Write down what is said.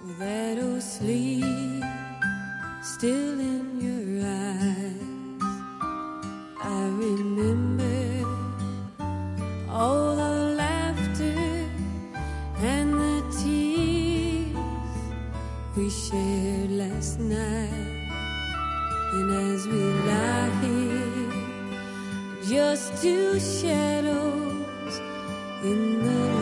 that old sleep still in your eyes. I remember all the laughter and the tears we shared last night. And as we lie here, just two shadows in the